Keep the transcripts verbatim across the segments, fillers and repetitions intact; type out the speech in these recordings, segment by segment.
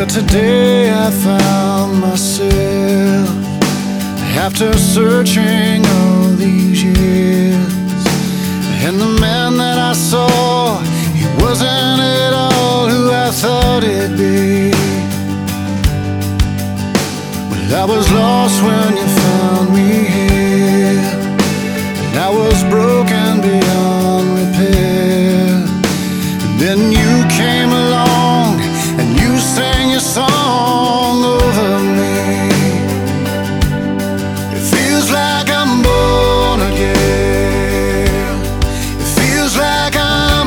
Well, today I found myself, after searching all these years, and the man that I saw, he wasn't at all who I thought he'd be. Well, I was lost when you found me here, and I was broken beyond repair. And then you came along and you sang your song over me. It feels like I'm born again. It feels like I'm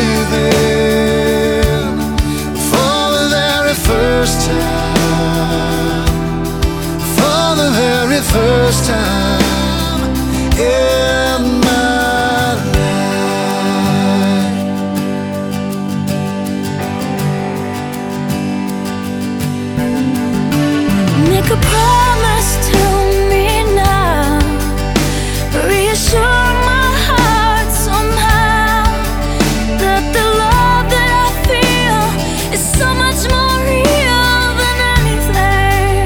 living for the very first time, for the very first time in my life. Make a promise to me now, reassure my heart somehow that the love that I feel is so much more real than anything.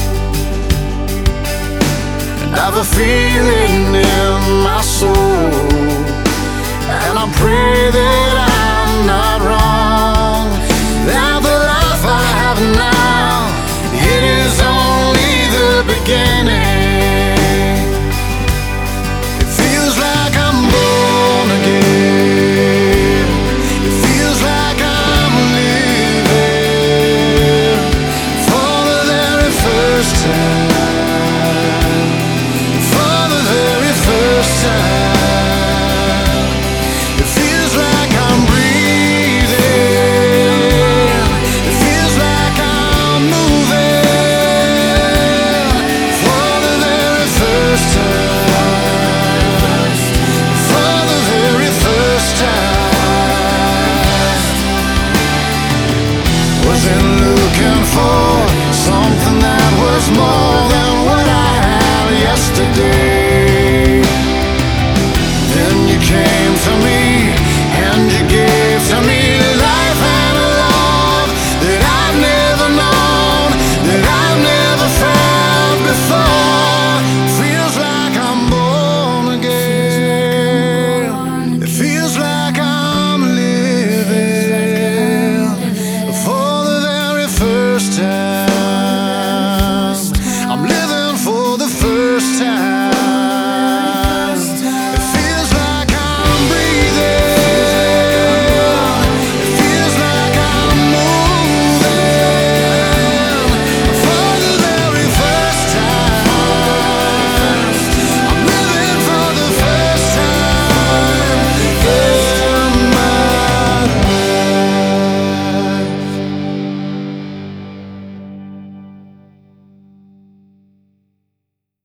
I have a feeling in my soul, and I pray that I'm not wrong, that the life I have now, it is only the beginning. It feels like I'm born again. It feels like I'm living for the very first time, for the very first time. It feels like I'm breathing. It feels like I'm moving for the very first time, for the very first time. Wasn't looking for something that was more.